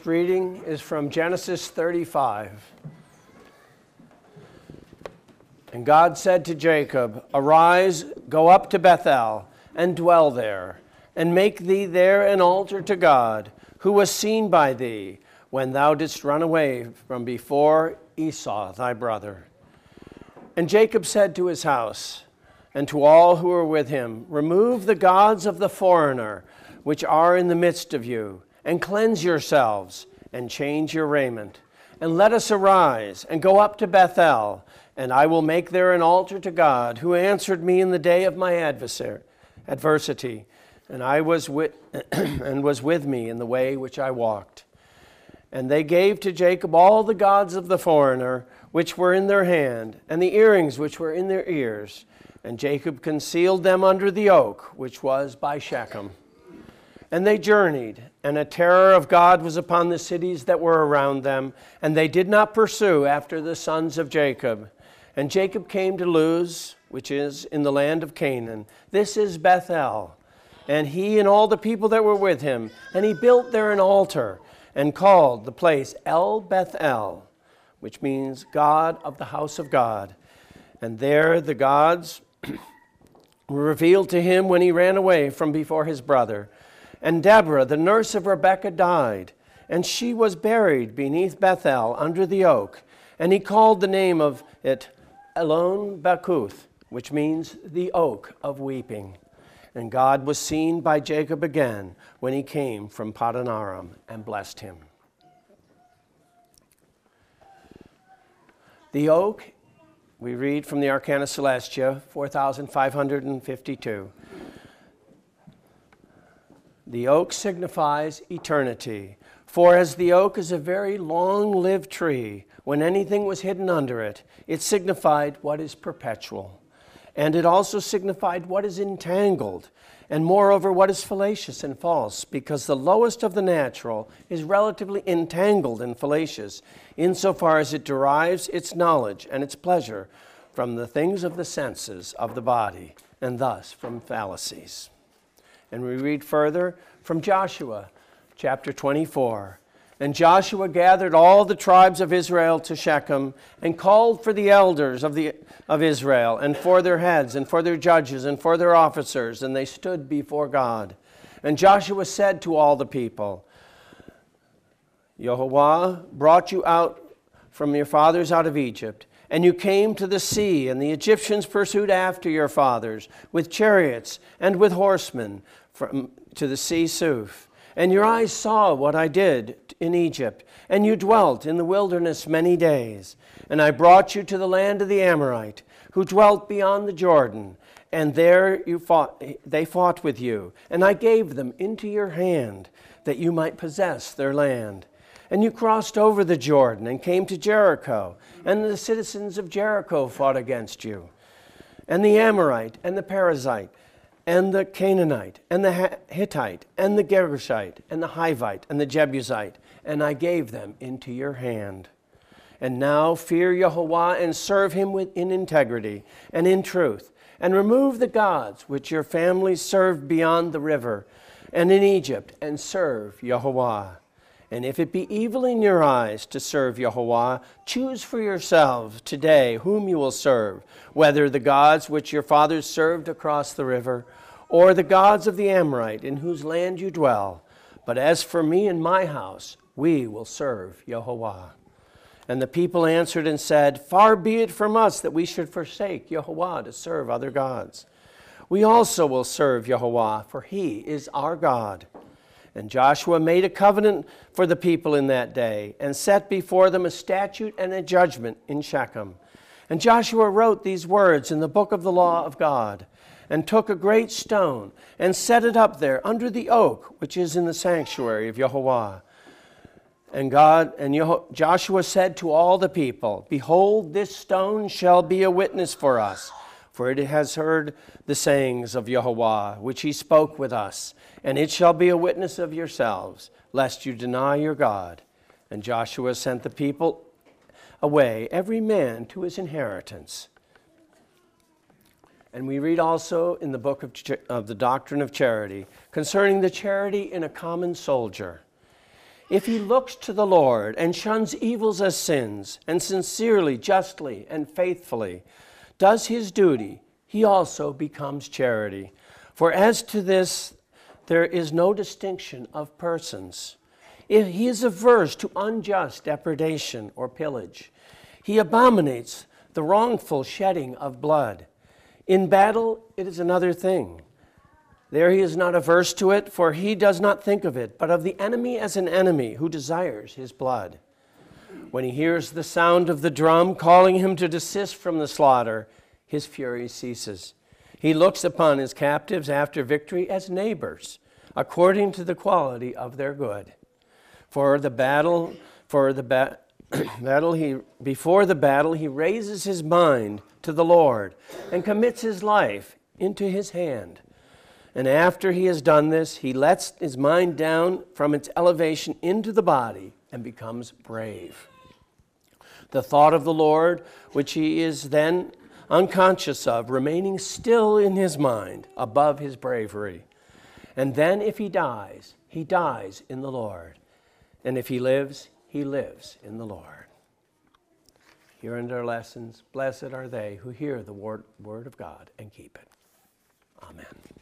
first reading is from Genesis 35. And God said to Jacob, "Arise, go up to Bethel, and dwell there, and make thee there an altar to God, who was seen by thee, when thou didst run away from before Esau thy brother." And Jacob said to his house, and to all who were with him, "Remove the gods of the foreigner, which are in the midst of you, and cleanse yourselves, and change your raiment. And let us arise, and go up to Bethel, and I will make there an altar to God, who answered me in the day of my adversity, and was with me in the way which I walked." And they gave to Jacob all the gods of the foreigner, which were in their hand, and the earrings which were in their ears. And Jacob concealed them under the oak, which was by Shechem. And they journeyed, and a terror of God was upon the cities that were around them, and they did not pursue after the sons of Jacob. And Jacob came to Luz, which is in the land of Canaan. This is Bethel. And he and all the people that were with him, and he built there an altar, and called the place El Bethel, which means God of the house of God. And there the gods were revealed to him when he ran away from before his brother. And Deborah, the nurse of Rebekah, died, and she was buried beneath Bethel under the oak. And he called the name of it Elon Bakuth, which means the oak of weeping. And God was seen by Jacob again when he came from Paddan Aram, and blessed him. The oak, we read from the Arcana Celestia, 4552. The oak signifies eternity, for as the oak is a very long-lived tree, when anything was hidden under it, it signified what is perpetual. And it also signified what is entangled, and moreover what is fallacious and false, because the lowest of the natural is relatively entangled and fallacious, insofar as it derives its knowledge and its pleasure from the things of the senses of the body, and thus from fallacies. And we read further from Joshua, chapter 24. And Joshua gathered all the tribes of Israel to Shechem, and called for the elders of Israel, and for their heads, and for their judges, and for their officers, and they stood before God. And Joshua said to all the people, "Yehovah brought you out from your fathers out of Egypt, and you came to the sea, and the Egyptians pursued after your fathers with chariots and with horsemen to the sea Suf. And your eyes saw what I did in Egypt, and you dwelt in the wilderness many days. And I brought you to the land of the Amorite, who dwelt beyond the Jordan, and there they fought with you. And I gave them into your hand, that you might possess their land. And you crossed over the Jordan and came to Jericho, and the citizens of Jericho fought against you. And the Amorite, and the Perizzite, and the Canaanite, and the Hittite, and the Girgashite, and the Hivite, and the Jebusite, and I gave them into your hand. And now fear Yehovah, and serve him in integrity and in truth, and remove the gods which your families served beyond the river, and in Egypt, and serve Yehovah. And if it be evil in your eyes to serve Yehovah, choose for yourselves today whom you will serve, whether the gods which your fathers served across the river, or the gods of the Amorite in whose land you dwell. But as for me and my house, we will serve Yehovah." And the people answered and said, "Far be it from us that we should forsake Yehovah to serve other gods. We also will serve Yehovah, for he is our God." And Joshua made a covenant for the people in that day, and set before them a statute and a judgment in Shechem. And Joshua wrote these words in the book of the law of God, and took a great stone, and set it up there under the oak, which is in the sanctuary of Yehovah. And Joshua said to all the people, "Behold, this stone shall be a witness for us, for it has heard the sayings of Yehovah, which he spoke with us. And it shall be a witness of yourselves, lest you deny your God." And Joshua sent the people away, every man to his inheritance. And we read also in the book of the Doctrine of Charity, concerning the charity in a common soldier. If he looks to the Lord and shuns evils as sins, and sincerely, justly, and faithfully does his duty, he also becomes charity. For as to this, there is no distinction of persons. If he is averse to unjust depredation or pillage, he abominates the wrongful shedding of blood. In battle, it is another thing. There he is not averse to it, for he does not think of it, but of the enemy as an enemy who desires his blood. When he hears the sound of the drum calling him to desist from the slaughter, his fury ceases. He looks upon his captives after victory as neighbors, according to the quality of their good. Before the battle, he raises his mind to the Lord and commits his life into his hand. And after he has done this, he lets his mind down from its elevation into the body and becomes brave. The thought of the Lord, which he is then unconscious of, remaining still in his mind above his bravery. And then if he dies in the Lord. And if he lives in the Lord. Here end our lessons. Blessed are they who hear the word of God and keep it. Amen.